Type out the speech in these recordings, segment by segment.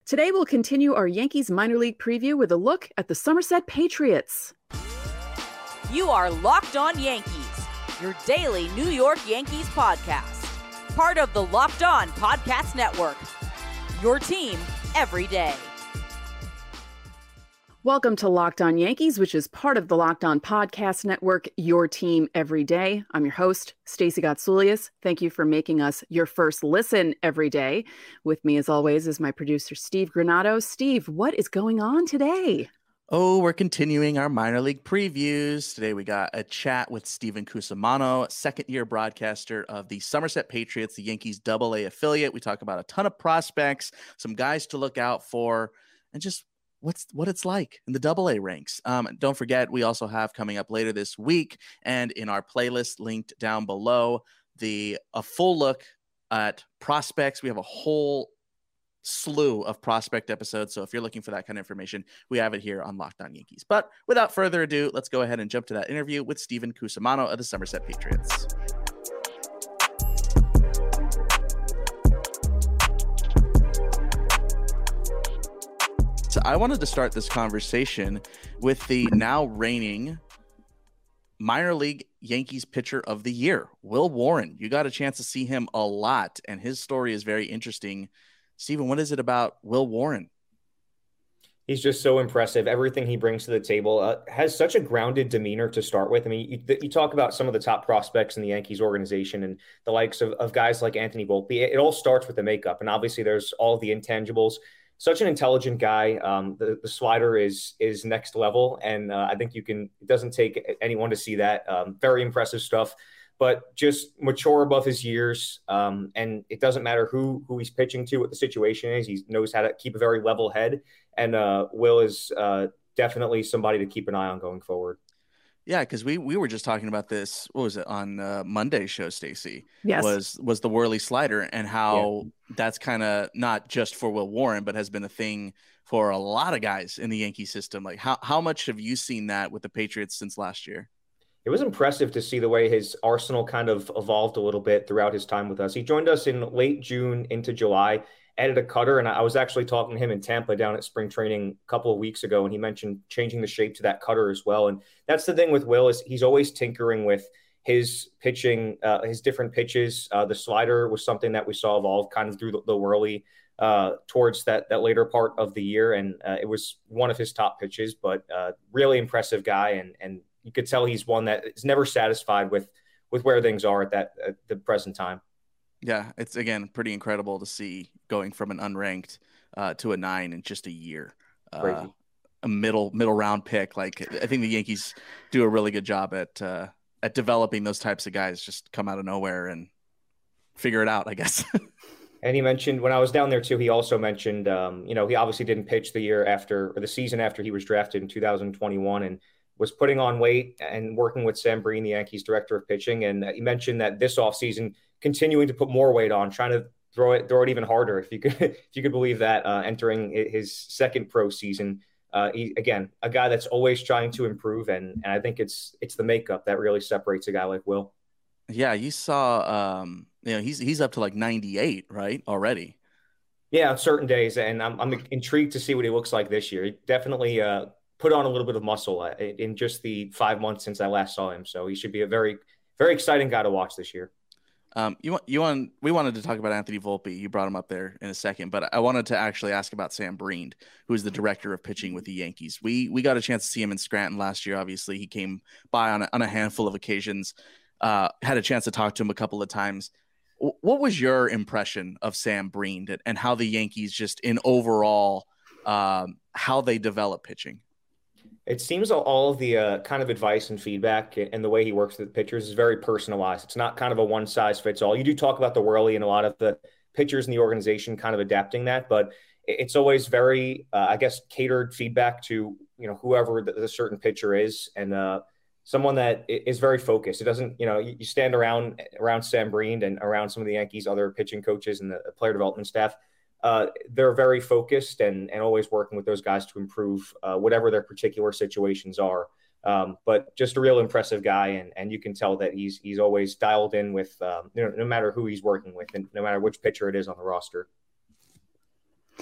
Today we'll continue our Yankees minor league preview with a look at the Somerset Patriots. You are Locked On Yankees, your daily New York Yankees podcast. Part of the Locked On Podcast Network, your team every day. Welcome to Locked On Yankees, which is part of the Locked On Podcast Network, your team every day. I'm your host, Stacey Gotsoulias. Thank you for making us your first listen every day. With me, as always, is my producer, Steve Granado. Steve, what is going on today? Oh, we're continuing our minor league previews. Today we got a chat with Steven Cusimano, second-year broadcaster of the Somerset Patriots, the Yankees AA affiliate. We talk about a ton of prospects, some guys to look out for, and just what it's like in the AA ranks. Don't forget, we also have coming up later this week and in our playlist linked down below, a full look at prospects. We have a whole slew of prospect episodes. So if you're looking for that kind of information, we have it here on Locked On Yankees. But without further ado, let's go ahead and jump to that interview with Steven Cusimano of the Somerset Patriots. So I wanted to start this conversation with the now reigning minor league Yankees pitcher of the year, Will Warren. You got a chance to see him a lot, and his story is very interesting. Steven, what is it about Will Warren? He's just so impressive. Everything he brings to the table has such a grounded demeanor to start with. I mean, you talk about some of the top prospects in the Yankees organization and the likes of guys like Anthony Volpe. It all starts with the makeup, and obviously there's all the intangibles. Such an intelligent guy. The slider is next level, and I think it doesn't take anyone to see that. Very impressive stuff, but just mature above his years. And it doesn't matter who he's pitching to, what the situation is. He knows how to keep a very level head, and Will is definitely somebody to keep an eye on going forward. Yeah, because we were just talking about this. What was it on Monday's show, Stacey? Yes, was the whirly slider, and how that's kind of not just for Will Warren, but has been a thing for a lot of guys in the Yankee system. Like how much have you seen that with the Patriots since last year? It was impressive to see the way his arsenal kind of evolved a little bit throughout his time with us. He joined us in late June into July. Added a cutter, and I was actually talking to him in Tampa down at spring training a couple of weeks ago, and he mentioned changing the shape to that cutter as well. And that's the thing with Will, is he's always tinkering with his pitching, his different pitches. The slider was something that we saw evolve kind of through the whirly towards that later part of the year, and it was one of his top pitches. But really impressive guy, and you could tell he's one that is never satisfied with where things are at the present time. Yeah, it's, again, pretty incredible to see going from an unranked to a 9 in just a year. A middle round pick. Like, I think the Yankees do a really good job at developing those types of guys, just come out of nowhere and figure it out, I guess. And he mentioned, when I was down there too, he also mentioned, he obviously didn't pitch the season after he was drafted in 2021, and was putting on weight and working with Sam Breen, the Yankees director of pitching. And he mentioned that this offseason, continuing to put more weight on, trying to throw it even harder, if you could believe that, entering his second pro season. Again, a guy that's always trying to improve, and I think it's the makeup that really separates a guy like Will. Yeah, you saw, he's up to like 98, right, already. Yeah, on certain days, and I'm intrigued to see what he looks like this year. He definitely put on a little bit of muscle in just the 5 months since I last saw him, so he should be a very, very exciting guy to watch this year. We wanted to talk about Anthony Volpe. You brought him up there in a second, but I wanted to actually ask about Sam Breen, who is the director of pitching with the Yankees. We got a chance to see him in Scranton last year. Obviously, he came by on a handful of occasions. Had a chance to talk to him a couple of times. What was your impression of Sam Breen and how the Yankees, just in overall, how they develop pitching? It seems all of the kind of advice and feedback and the way he works with the pitchers is very personalized. It's not kind of a one-size-fits-all. You do talk about the whirly and a lot of the pitchers in the organization kind of adapting that, but it's always very, catered feedback to, whoever the certain pitcher is, and someone that is very focused. It doesn't, you stand around Sam Breen and around some of the Yankees' other pitching coaches and the player development staff. They're very focused and always working with those guys to improve whatever their particular situations are. But just a real impressive guy, and you can tell that he's always dialed in with no matter who he's working with and no matter which pitcher it is on the roster.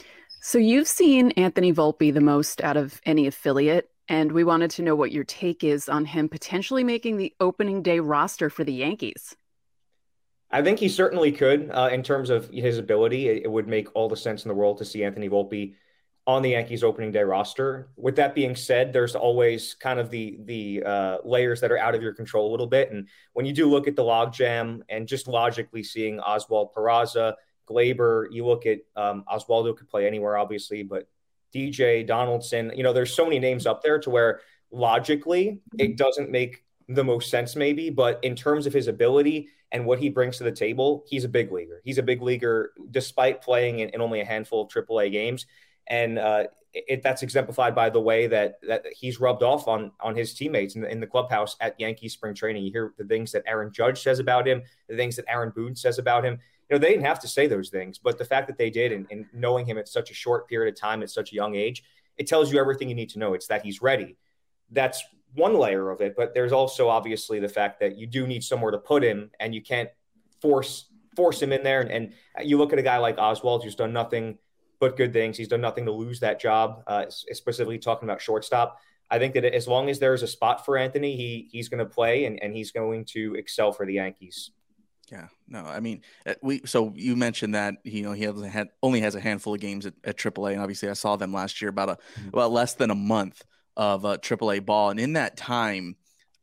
So you've seen Anthony Volpe the most out of any affiliate, and we wanted to know what your take is on him potentially making the opening day roster for the Yankees. I think he certainly could in terms of his ability. It would make all the sense in the world to see Anthony Volpe on the Yankees opening day roster. With that being said, there's always kind of the layers that are out of your control a little bit. And when you do look at the logjam and just logically seeing Oswald Peraza, Gleyber, you look at Oswaldo could play anywhere, obviously, but DJ, Donaldson, there's so many names up there to where logically it doesn't make the most sense maybe, but in terms of his ability and what he brings to the table, he's a big leaguer. He's a big leaguer despite playing in only a handful of AAA games. And that's exemplified by the way that he's rubbed off on his teammates in the clubhouse at Yankee spring training. You hear the things that Aaron Judge says about him, the things that Aaron Boone says about him. They didn't have to say those things, but the fact that they did and knowing him at such a short period of time at such a young age, it tells you everything you need to know. It's that he's ready. That's one layer of it, but there's also obviously the fact that you do need somewhere to put him and you can't force him in there. And you look at a guy like Oswald, who's done nothing but good things. He's done nothing to lose that job, specifically talking about shortstop. I think that as long as there's a spot for Anthony, he's going to play and he's going to excel for the Yankees. Yeah, no, I mean, so you mentioned that, he only has a handful of games at AAA. And obviously I saw them last year about less than a month of AAA ball. And in that time,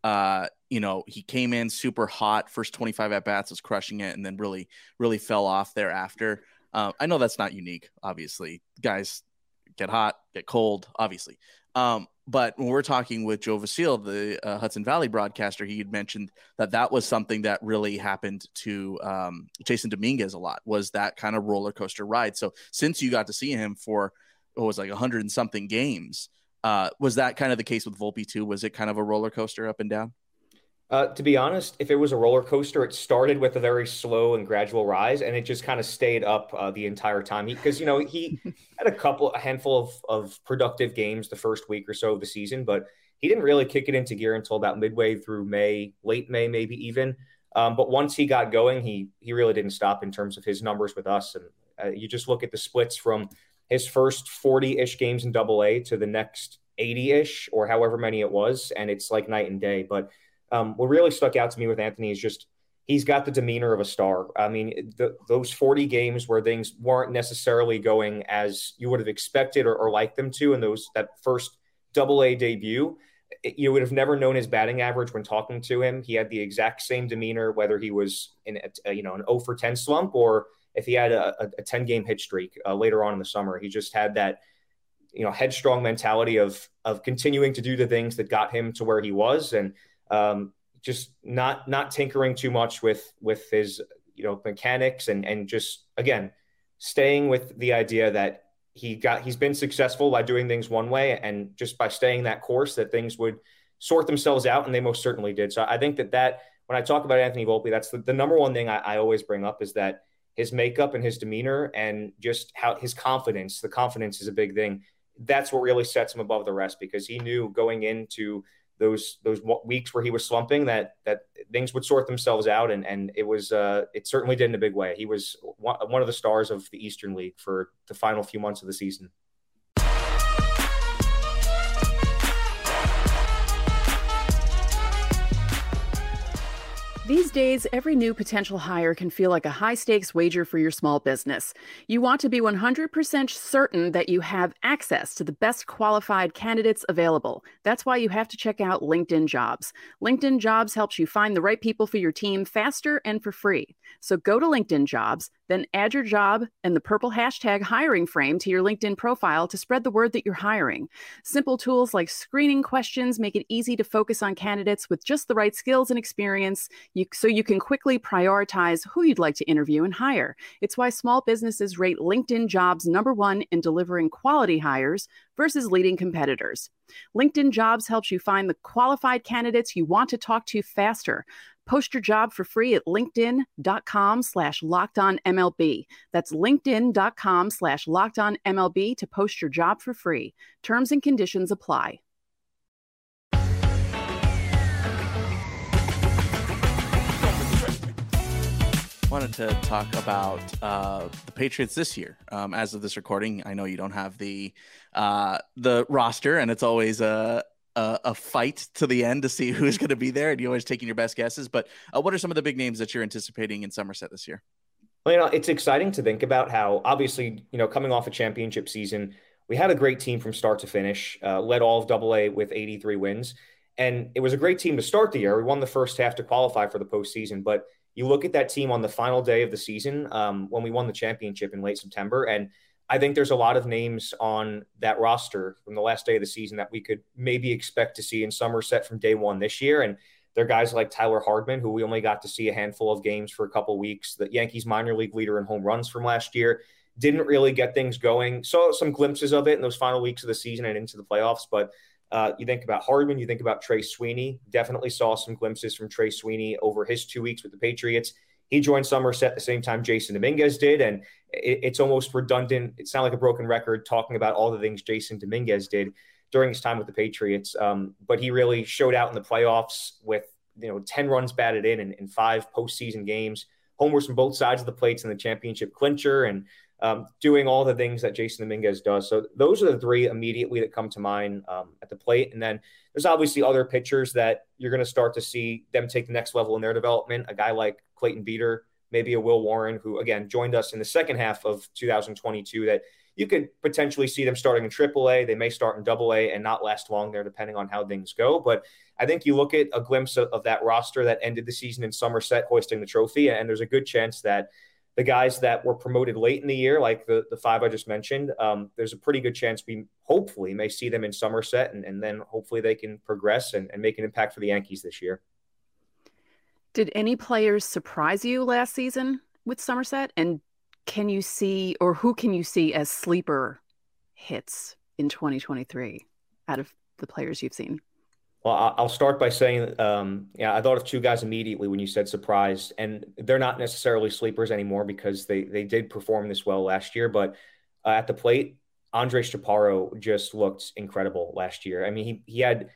he came in super hot, first 25 at bats was crushing it, and then really, really fell off thereafter. I know that's not unique. Obviously guys get hot, get cold, obviously. But when we're talking with Joe Vasile, the Hudson Valley broadcaster, he had mentioned that was something that really happened to Jason Dominguez a lot, was that kind of roller coaster ride. So since you got to see him for, 100 and something games, was that kind of the case with Volpe too? Was it kind of a roller coaster up and down? To be honest, if it was a roller coaster, it started with a very slow and gradual rise, and it just kind of stayed up the entire time. Because he had a handful of productive games the first week or so of the season, but he didn't really kick it into gear until about midway through May, late May, maybe even. But once he got going, he really didn't stop in terms of his numbers with us. And you just look at the splits from his first 40-ish games in AA to the next 80-ish or however many it was, and it's like night and day. But what really stuck out to me with Anthony is just he's got the demeanor of a star. I mean, those 40 games where things weren't necessarily going as you would have expected or liked them to, and that first AA debut, you would have never known his batting average when talking to him. He had the exact same demeanor, whether he was in an 0 for 10 slump or if he had a 10-game hit streak later on in the summer. He just had that headstrong mentality of continuing to do the things that got him to where he was, and just not tinkering too much with his mechanics and just again staying with the idea that he's been successful by doing things one way, and just by staying that course that things would sort themselves out, and they most certainly did. So I think that when I talk about Anthony Volpe, that's the number one thing I always bring up, is that his makeup and his demeanor and just how his confidence, the confidence is a big thing. That's what really sets him above the rest, because he knew going into those weeks where he was slumping that things would sort themselves out, and it certainly did in a big way. He was one of the stars of the Eastern League for the final few months of the season. These days, every new potential hire can feel like a high-stakes wager for your small business. You want to be 100% certain that you have access to the best qualified candidates available. That's why you have to check out LinkedIn Jobs. LinkedIn Jobs helps you find the right people for your team faster and for free. So go to LinkedIn Jobs, then add your job and the purple hashtag hiring frame to your LinkedIn profile to spread the word that you're hiring. Simple tools like screening questions make it easy to focus on candidates with just the right skills and experience, so you can quickly prioritize who you'd like to interview and hire. It's why small businesses rate LinkedIn Jobs #1 in delivering quality hires versus leading competitors. LinkedIn Jobs helps you find the qualified candidates you want to talk to faster. Post your job for free at linkedin.com/lockedonmlb. That's linkedin.com/lockedonmlb to post your job for free. Terms and conditions apply. wanted to talk about the Patriots this year. As of this recording, I know you don't have the roster, and it's always a fight to the end to see who's going to be there, and you're always taking your best guesses. But what are some of the big names that you're anticipating in Somerset this year? Well, it's exciting to think about how, obviously, coming off a championship season, we had a great team from start to finish, led all of AA with 83 wins. And it was a great team to start the year. We won the first half to qualify for the postseason, but you look at that team on the final day of the season when we won the championship in late September, and I think there's a lot of names on that roster from the last day of the season that we could maybe expect to see in Somerset from day one this year. And they're guys like Tyler Hardman, who we only got to see a handful of games for a couple of weeks, the Yankees minor league leader in home runs from last year. Didn't really get things going. Saw some glimpses of it in those final weeks of the season and into the playoffs, but you think about Hardman, you think about Trey Sweeney. Definitely saw some glimpses from Trey Sweeney over his 2 weeks with the Patriots. He joined Somerset at the same time Jason Dominguez did, and it's almost redundant. It sounds like a broken record talking about all the things Jason Dominguez did during his time with the Patriots. But he really showed out in the playoffs with 10 runs batted in 5 postseason games, homers from both sides of the plates in the championship clincher, and doing all the things that Jason Dominguez does. So those are the 3 immediately that come to mind at the plate. And then there's obviously other pitchers that you're going to start to see them take the next level in their development. A guy like Clayton Beater, maybe a Will Warren, who, again, joined us in the second half of 2022, that you could potentially see them starting in AAA. They may start in AA and not last long there, depending on how things go. But I think you look at a glimpse of that roster that ended the season in Somerset hoisting the trophy, and there's a good chance that the guys that were promoted late in the year, like the 5 I just mentioned, there's a pretty good chance we hopefully may see them in Somerset, and then hopefully they can progress and make an impact for the Yankees this year. Did any players surprise you last season with Somerset? And can you see, or who can you see as sleeper hits in 2023 out of the players you've seen? Well, I'll start by saying, I thought of 2 guys immediately when you said surprise, and they're not necessarily sleepers anymore because they did perform this well last year. But at the plate, Andres Chaparro just looked incredible last year. I mean, he had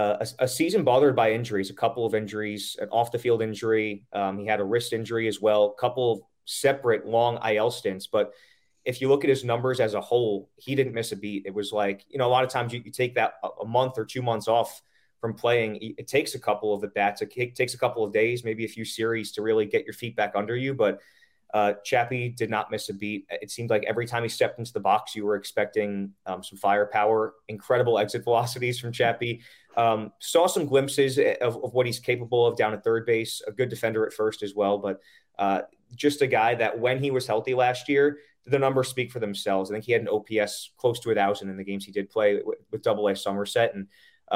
a season bothered by injuries, a couple of injuries, an off-the-field injury. He had a wrist injury as well, a couple of separate long IL stints. But if you look at his numbers as a whole, he didn't miss a beat. It was like, a lot of times you take that a month or 2 months off from playing. It takes a couple of at-bats. It takes a couple of days, maybe a few series to really get your feet back under you. But Chappie did not miss a beat. It seemed like every time he stepped into the box, you were expecting some firepower, incredible exit velocities from Chappie. Saw some glimpses of what he's capable of down at third base, a good defender at first as well. But just a guy that when he was healthy last year, the numbers speak for themselves. I think he had an OPS close to 1,000 in the games he did play with AA Somerset. And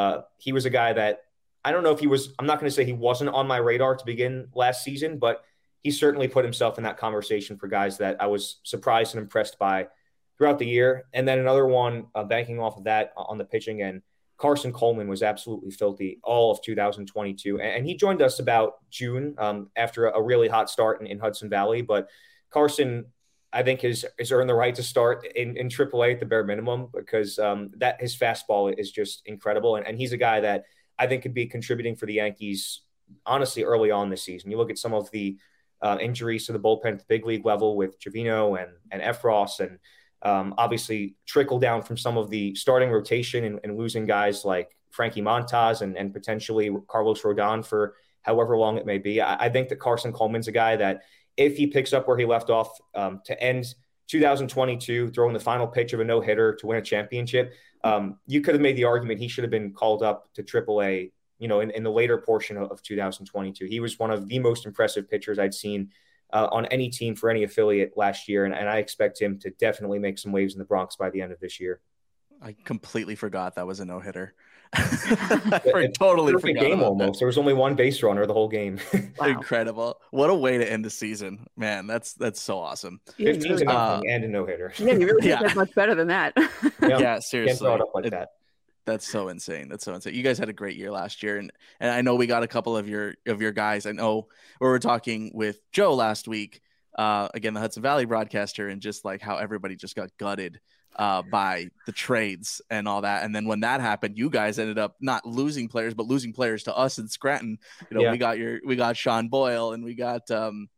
he was a guy that I don't know if he was, I'm not going to say he wasn't on my radar to begin last season, but he certainly put himself in that conversation for guys that I was surprised and impressed by throughout the year. And then another one, banking off of that on the pitching end, Carson Coleman was absolutely filthy all of 2022. And he joined us about June after a really hot start in Hudson Valley. But Carson, I think, has earned the right to start in AAA at the bare minimum because that his fastball is just incredible. And he's a guy that I think could be contributing for the Yankees, honestly, early on this season. You look at some of the injuries to the bullpen at the big league level with Trevino and Efros, and obviously trickle down from some of the starting rotation and losing guys like Frankie Montas and potentially Carlos Rodon for however long it may be. I think that Carson Coleman's a guy that if he picks up where he left off to end 2022, throwing the final pitch of a no-hitter to win a championship, you could have made the argument he should have been called up to AAA, in the later portion of 2022. He was one of the most impressive pitchers I'd seen on any team for any affiliate last year, and I expect him to definitely make some waves in the Bronx by the end of this year. I completely forgot that was a no-hitter. I totally forgot. Game almost. There was only one base runner the whole game. Wow. Incredible! What a way to end the season, man. That's so awesome. 15 and a no-hitter. Yeah, you really did much better than that. Yeah, seriously. Can't throw it up like that. That's so insane. That's so insane. You guys had a great year last year, and I know we got a couple of your guys. I know we were talking with Joe last week, again, the Hudson Valley broadcaster, and just like how everybody just got gutted by the trades and all that. And then when that happened, you guys ended up not losing players, but losing players to us in Scranton. We got Sean Boyle, and we got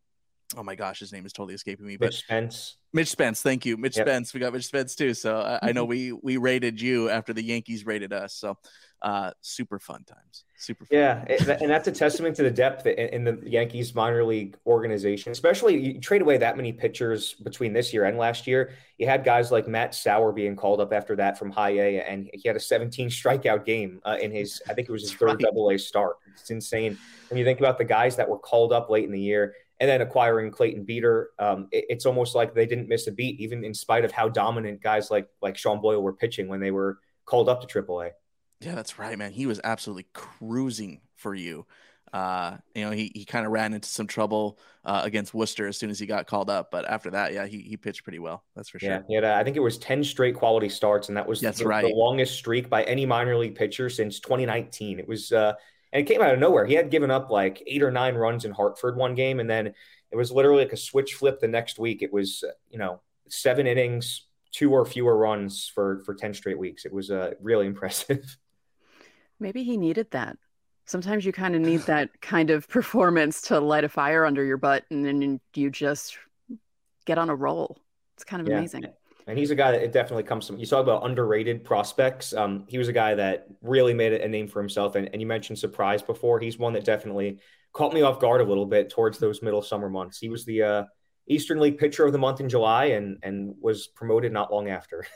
Oh my gosh, his name is totally escaping me. Mitch Spence. Mitch Spence, thank you. Mitch Yep. Spence. We got Mitch Spence too. So I know we rated you after the Yankees rated us. So super fun times. Super fun. Yeah, and that's a testament to the depth in the Yankees minor league organization. Especially, you trade away that many pitchers between this year and last year. You had guys like Matt Sauer being called up after that from High A, and he had a 17 strikeout game in his, I think it was his third Double-A start. It's insane when you think about the guys that were called up late in the year. And then acquiring Clayton Beeter, it's almost like they didn't miss a beat, even in spite of how dominant guys like Sean Boyle were pitching when they were called up to AAA. Yeah, that's right, man. He was absolutely cruising for you. He kind of ran into some trouble against Worcester as soon as he got called up. But after that, yeah, he pitched pretty well. That's for sure. Yeah, I think it was 10 straight quality starts, and that was the longest streak by any minor league pitcher since 2019. It was and it came out of nowhere. He had given up like 8 or 9 runs in Hartford one game, and then it was literally like a switch flip the next week. It was, 7 innings, 2 or fewer runs for 10 straight weeks. It was really impressive. Maybe he needed that. Sometimes you kind of need that kind of performance to light a fire under your butt, and then you just get on a roll. It's kind of amazing. And he's a guy that it definitely comes from. You talk about underrated prospects. He was a guy that really made a name for himself. And you mentioned surprise before. He's one that definitely caught me off guard a little bit towards those middle summer months. He was the Eastern League Pitcher of the Month in July and was promoted not long after.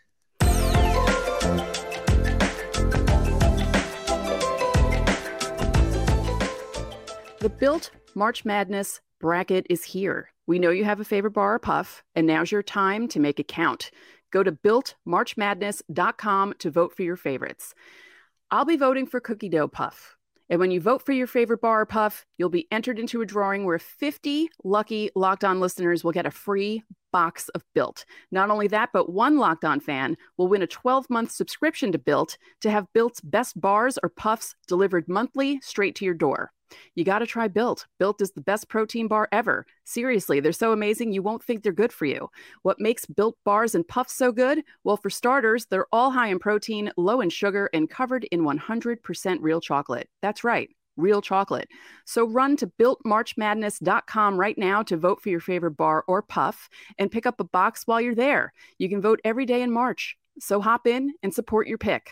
The Built March Madness bracket is here. We know you have a favorite bar or puff, and now's your time to make it count. Go to builtmarchmadness.com to vote for your favorites. I'll be voting for Cookie Dough Puff. And when you vote for your favorite bar or puff, you'll be entered into a drawing where 50 lucky Locked On listeners will get a free box of Built. Not only that, but one Locked On fan will win a 12-month subscription to Built to have Built's best bars or puffs delivered monthly straight to your door. You got to try Built. Built is the best protein bar ever. Seriously, they're so amazing you won't think they're good for you. What makes Built bars and puffs so good? Well, for starters, they're all high in protein, low in sugar, and covered in 100% real chocolate. That's right, real chocolate. So run to BuiltMarchMadness.com right now to vote for your favorite bar or puff and pick up a box while you're there. You can vote every day in March. So hop in and support your pick.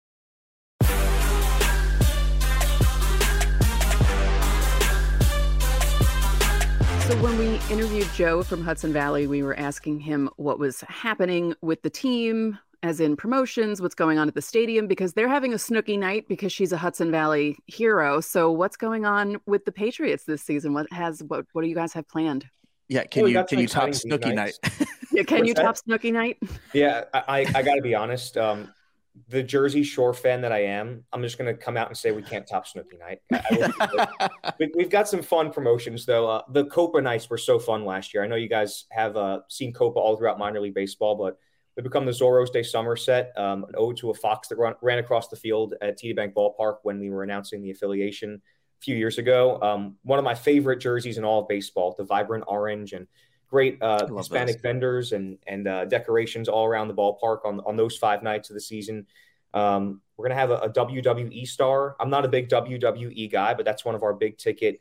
So when we interviewed Joe from Hudson Valley, we were asking him what was happening with the team, as in promotions, what's going on at the stadium, because they're having a Snooki night because she's a Hudson Valley hero. So what's going on with the Patriots this season? What do you guys have planned? Yeah, can you top Snooki night? Yeah, can you top Snooki night? Yeah, I got to be honest. The Jersey Shore fan that I am, I'm just going to come out and say we can't top Snooki night. We've got some fun promotions, though. The Copa nights were so fun last year. I know you guys have seen Copa all throughout minor league baseball, but they become the Zoros de Somerset, an ode to a fox that ran across the field at TD Bank Ballpark when we were announcing the affiliation a few years ago. One of my favorite jerseys in all of baseball, the vibrant orange and great Hispanic vendors and decorations all around the ballpark on those 5 nights of the season. We're going to have a WWE star. I'm not a big WWE guy, but that's one of our big ticket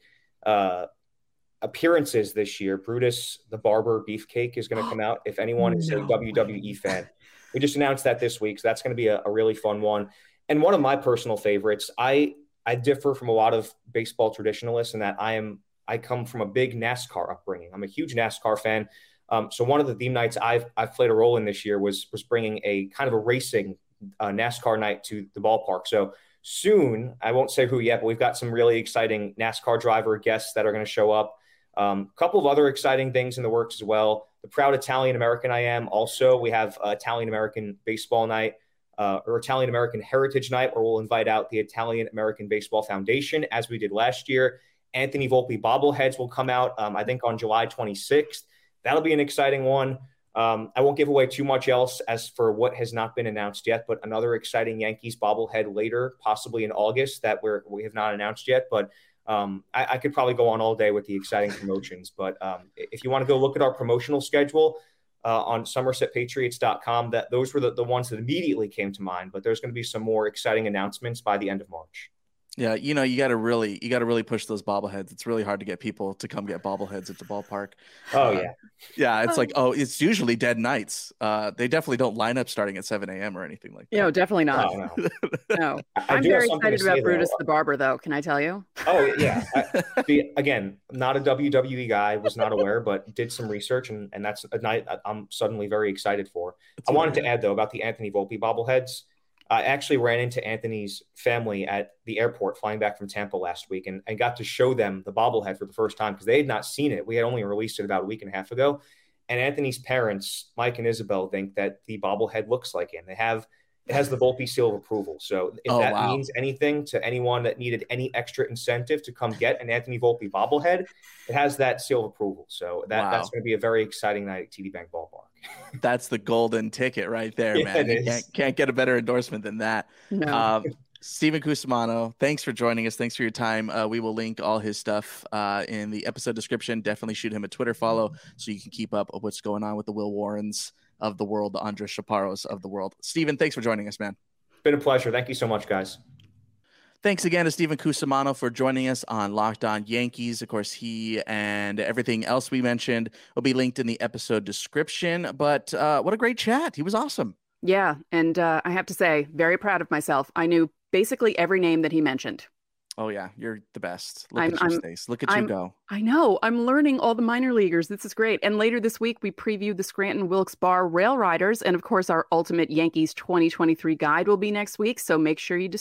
appearances this year. Brutus the Barber Beefcake is going to come out. If anyone is a WWE fan, we just announced that this week. So that's going to be a really fun one. And one of my personal favorites, I differ from a lot of baseball traditionalists in that I come from a big NASCAR upbringing. I'm a huge NASCAR fan. So one of the theme nights I've played a role in this year was bringing a kind of a racing NASCAR night to the ballpark. So soon, I won't say who yet, but we've got some really exciting NASCAR driver guests that are going to show up. A couple of other exciting things in the works as well. The proud Italian American I am. Also, we have Italian American baseball night or Italian American Heritage Night, where we'll invite out the Italian American Baseball Foundation, as we did last year. Anthony Volpe bobbleheads will come out, I think, on July 26th. That'll be an exciting one. I won't give away too much else as for what has not been announced yet, but another exciting Yankees bobblehead later, possibly in August, that we have not announced yet. But I could probably go on all day with the exciting promotions. But if you want to go look at our promotional schedule on SomersetPatriots.com, those were the ones that immediately came to mind. But there's going to be some more exciting announcements by the end of March. Yeah, you got to really push those bobbleheads. It's really hard to get people to come get bobbleheads at the ballpark. Oh yeah. Yeah, it's like, it's usually dead nights. They definitely don't line up starting at 7 a.m. or anything like that. No, definitely not. No. No. I'm very excited about Brutus the Barber, though. Can I tell you? Oh yeah. Again, not a WWE guy, was not aware, but did some research, and that's a night I'm suddenly very excited for. I wanted to add though about the Anthony Volpe bobbleheads. I actually ran into Anthony's family at the airport flying back from Tampa last week and got to show them the bobblehead for the first time because they had not seen it. We had only released it about a week and a half ago. And Anthony's parents, Mike and Isabel, think that the bobblehead looks like him. It has the Volpe seal of approval. So if means anything to anyone that needed any extra incentive to come get an Anthony Volpe bobblehead, it has that seal of approval. So that's going to be a very exciting night at TD Bank Ballpark. That's the golden ticket right there, man. You can't get a better endorsement than that. No. Steven Cusimano, thanks for joining us. Thanks for your time. We will link all his stuff in the episode description. Definitely shoot him a Twitter follow so you can keep up with what's going on with the Will Warrens of the world, the Andres Chaparros of the world. Steven, thanks for joining us, man. It's been a pleasure. Thank you so much, guys. Thanks again to Steven Cusimano for joining us on Locked On Yankees. Of course, he and everything else we mentioned will be linked in the episode description. But what a great chat. He was awesome. Yeah. And I have to say, very proud of myself. I knew basically every name that he mentioned. Oh, yeah. You're the best. Look at you, Stace. Look at you go. I know. I'm learning all the minor leaguers. This is great. And later this week, we preview the Scranton Wilkes Barre Rail Riders. And of course, our Ultimate Yankees 2023 guide will be next week. So make sure you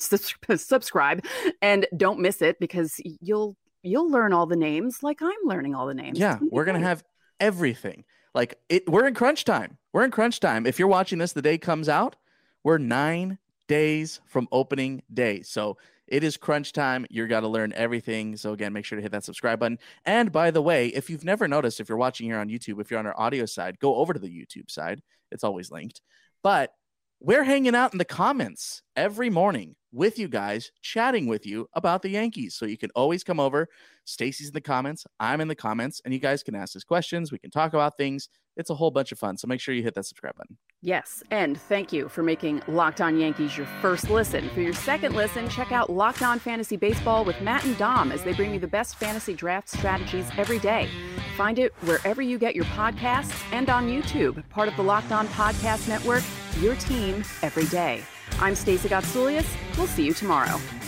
subscribe and don't miss it because you'll learn all the names like I'm learning all the names. Yeah, we're going to have everything. We're in crunch time. We're in crunch time. If you're watching this, the day comes out, we're 9 days from opening day. So it is crunch time. You're got to learn everything. So again, make sure to hit that subscribe button. And by the way, if you've never noticed, if you're watching here on YouTube, if you're on our audio side, go over to the YouTube side. It's always linked. But we're hanging out in the comments every morning with you guys, chatting with you about the Yankees. So you can always come over. Stacy's in the comments. I'm in the comments. And you guys can ask us questions. We can talk about things. It's a whole bunch of fun. So make sure you hit that subscribe button. Yes. And thank you for making Locked On Yankees your first listen. For your second listen, check out Locked On Fantasy Baseball with Matt and Dom as they bring you the best fantasy draft strategies every day. Find it wherever you get your podcasts and on YouTube, part of the Locked On Podcast Network, your team every day. I'm Stacey Gotsoulias. We'll see you tomorrow.